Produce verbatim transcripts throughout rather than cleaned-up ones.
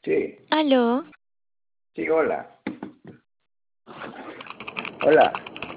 Sí, Aló, sí, hola. Hola.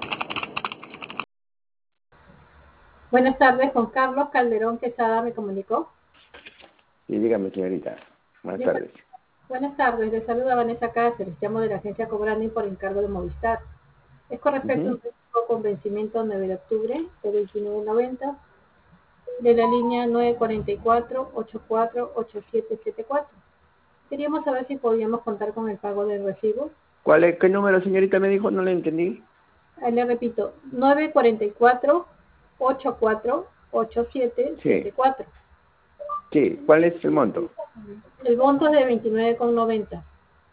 Buenas tardes, con Carlos Calderón Quesada me comunicó. Sí, dígame, señorita. Buenas Bien, tardes. buenas tardes, les saluda Vanessa Cáceres, llamo de la agencia Cobrani por encargo de Movistar. Es con respecto a Ujú. un recibo con vencimiento nueve de octubre de veintinueve noventa de la línea nueve cuatro cuatro, ocho cuatro ocho siete siete cuatro. Queríamos saber si podíamos contar con el pago del recibo. ¿Cuál es, qué número, señorita, me dijo? No le entendí. Ahí le repito, nueve cuatro cuatro, ocho cuatro ocho siete siete Sí, cuatro. sí. ¿Cuál es el monto? El monto es de veintinueve noventa.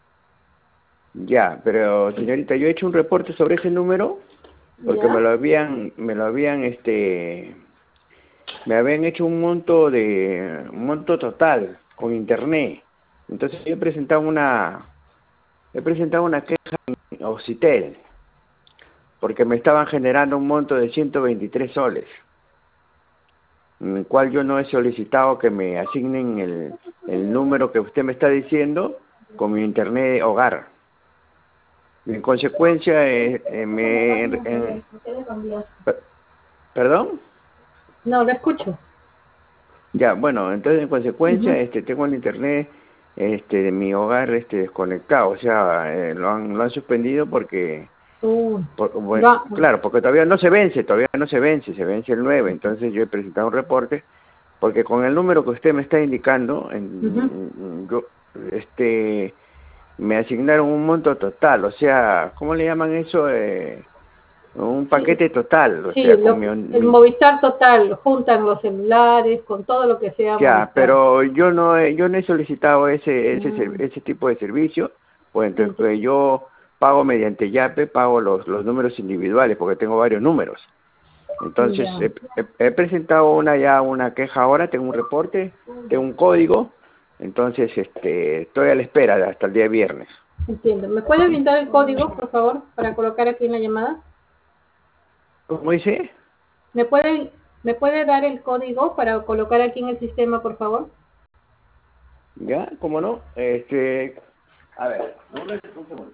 Ya, pero, señorita, yo he hecho un reporte sobre ese número porque me ¿Ya? lo habían, me lo habían, este, me habían hecho un monto de, un monto total con internet. Entonces yo he presentado una, he presentado una queja en Occitel porque me estaban generando un monto de ciento veintitrés soles, en el cual yo no he solicitado que me asignen el, el número que usted me está diciendo con mi internet hogar. Y en consecuencia, eh, eh, me... eh, per- ¿Perdón? No, lo escucho. Ya, bueno, entonces en consecuencia Ujú. este tengo el internet este de mi hogar este desconectado, o sea, eh, lo han lo han suspendido porque Uh, por- bueno, va- claro, porque todavía no se vence, todavía no se vence, se vence el nueve. Entonces yo he presentado un reporte porque con el número que usted me está indicando, ujú. en, yo, este, me asignaron un monto total, o sea, ¿cómo le llaman eso? Eh, un Sí, paquete total, o sí, sea, con lo, mi, el mi- Movistar Total, juntan los celulares con todo lo que sea ya, Movistar. pero yo no he, yo no he solicitado ese, ese, ser- Mm, ese tipo de servicio, pues entonces enti- pues, yo pago mediante Yape, pago los, los números individuales, porque tengo varios números. Entonces, ya, he, he- he presentado una ya una queja ahora, tengo un reporte, tengo un código, entonces este estoy a la espera de hasta el día viernes. entiendo. ¿Me puede brindar el código, por favor, para colocar aquí en la llamada? ¿Cómo dice? ¿Me puede, me puede dar el código para colocar aquí en el sistema, por favor? ¿Ya? ¿Cómo no? Este, a ver, un segundo.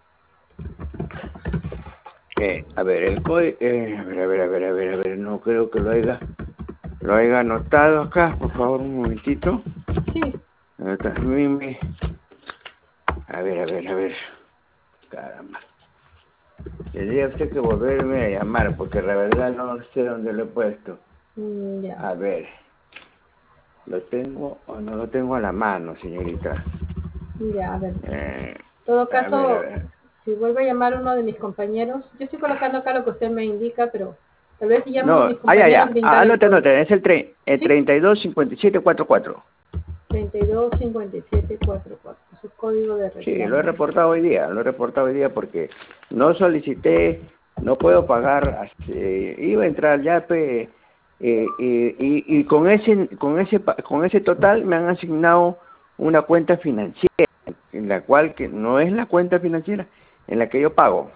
Eh, a ver, el código, eh, a ver, a ver, a ver, a ver, a ver, no creo que lo haya, lo haya anotado acá, por favor, un momentito. Sí, Acá, mi- mi- A ver, a ver, a ver, caramba. Tendría usted que volverme a llamar, porque la verdad no sé dónde lo he puesto. mm, ya, A ver. ¿Lo tengo o no lo tengo a la mano, señorita? ya, a ver. Eh, En todo a ver, a caso, ver. si vuelve a llamar uno de mis compañeros, yo estoy colocando acá lo que usted me indica, pero tal vez si llama uno de No, mis ah, ya, compañeros, ya. Ah, brindar el anote, código. anote. Es el, tre el ¿Sí? treinta y dos cincuenta y siete cuarenta y cuatro. treinta y dos cincuenta y siete cuarenta y cuatro, su código de Sí, lo he reclamo. reportado hoy día. Lo he reportado hoy día porque no solicité, no puedo pagar. eh, iba a entrar al Yape eh, y, y, y con ese con ese pa- con ese total me han asignado una cuenta financiera, en la cual que no es la cuenta financiera en la que yo pago.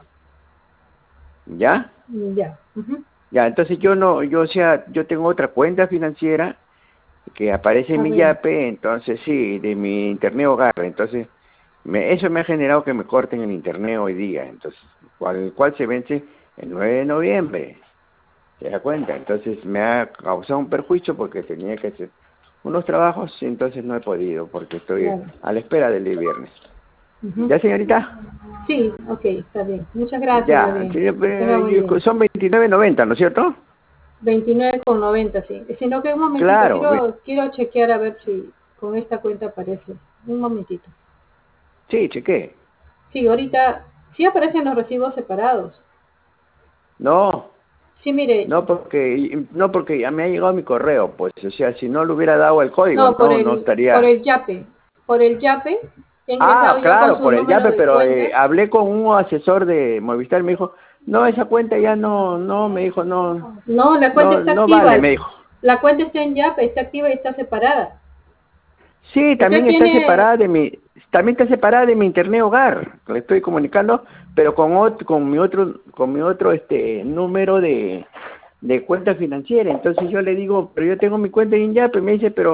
¿Ya? Ya. Ujú. Ya, entonces yo no, yo o sea, yo tengo otra cuenta financiera que aparece en A mi ver, Yape, entonces sí, de mi internet hogar, entonces me, eso me ha generado que me corten el internet hoy día, entonces, cual, cual se vence el nueve de noviembre, ¿se da cuenta? Entonces me ha causado un perjuicio porque tenía que hacer unos trabajos, y entonces no he podido porque estoy claro. a la espera del día viernes. Ujú. ¿Ya, señorita? Sí, ok, está bien. Muchas gracias, más Ya, bien. sí, Que tenga buen eh, día. son veintinueve noventa, ¿no es cierto? veintinueve con noventa, sí. Sino que un momentito, Claro, ve- quiero quiero chequear a ver si con esta cuenta aparece. Un momentito. sí, chequé. Sí, ahorita sí aparecen los recibos separados. No, Sí, mire, no porque no porque ya me ha llegado mi correo, pues, o sea, si no le hubiera dado el código, no, por no no el por estaría. el Yape. Por el Yape he ingresado Ah, yo con claro, su por el número Yape, de pero eh, cuenta. hablé con un asesor de Movistar, me dijo, "No, esa cuenta ya no no", me dijo, "No, No, la cuenta no está no vale", activa. me dijo. La cuenta está en Yape, está activa y está separada. Sí, Usted también está tiene, separada de mi también está separada de mi internet hogar. Le estoy comunicando, pero con otro, con mi otro con mi otro este número de de cuenta financiera. Entonces yo le digo, "Pero yo tengo mi cuenta en Yape", me dice, "Pero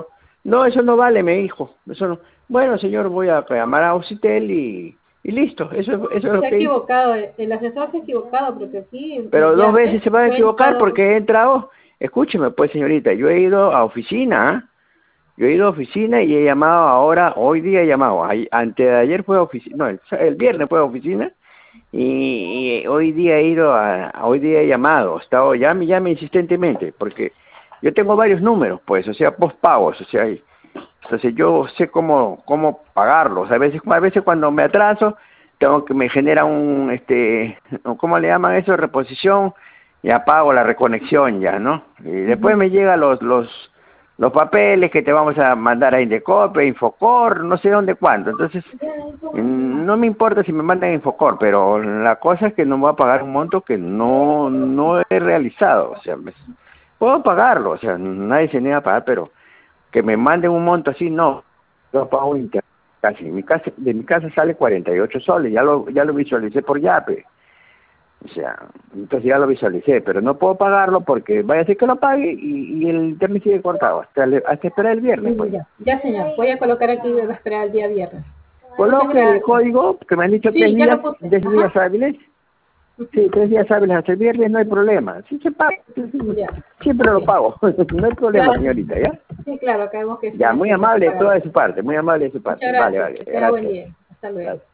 No, eso no vale, me dijo. Eso no. Bueno, señor, voy a llamar a Ausitel y, y listo. Eso, eso es lo Se ha que hice. equivocado, el asesor se ha equivocado, porque aquí Pero dos ya veces ves, se van a yo he equivocar entrado, porque he entrado. Escúcheme, pues, señorita, yo he ido a oficina, ¿ah? Yo he ido a oficina y he llamado ahora, hoy día he llamado. Ay- Antes de ayer fue a oficina, no, el, el viernes fue a oficina y, y hoy día he ido a, a- hoy día he llamado, he estado, llame, llame insistentemente, porque yo tengo varios números, pues, o sea, postpagos, o sea, y- entonces yo sé cómo, cómo pagarlos. A veces, a veces cuando me atraso, tengo que me genera un, este, ¿cómo le llaman eso? Reposición, ya pago la reconexión ya, ¿no? Y después ujú, me llegan los, los, los papeles que te vamos a mandar a Indecope, Infocor, no sé dónde, cuándo. Entonces, mm, no me importa si me mandan a Infocor, pero la cosa es que no voy a pagar un monto que no, no he realizado. O sea, me- puedo pagarlo, o sea, nadie se niega a pagar, pero que me manden un monto así, no. Yo pago internet casi. Mi casa, de mi casa sale cuarenta y ocho soles, ya lo, ya lo visualicé por Yape. O sea, entonces ya lo visualicé, pero no puedo pagarlo porque vaya a ser que lo pague y, y el internet sigue cortado hasta, el- hasta esperar el viernes, pues. ya, ya señor, voy a colocar aquí, voy a esperar el día viernes. Muchas Coloque el gracias. código, que me han dicho tres Sí, ya días, lo puse, tres ajá, días hábiles. ujú, Sí, tres días hábiles hasta el viernes, no hay problema. Sí se paga, sí, sí, ya, siempre lo bien. pago. No hay problema, Gracias. señorita, ¿ya? Sí, claro, acá vemos que Ya, sí, muy sí, hay que amable de pagarlo. toda su parte, muy amable de su Muchas parte. Vale, gracias, vale, que tenga buen gracias. día. Hasta luego. Gracias.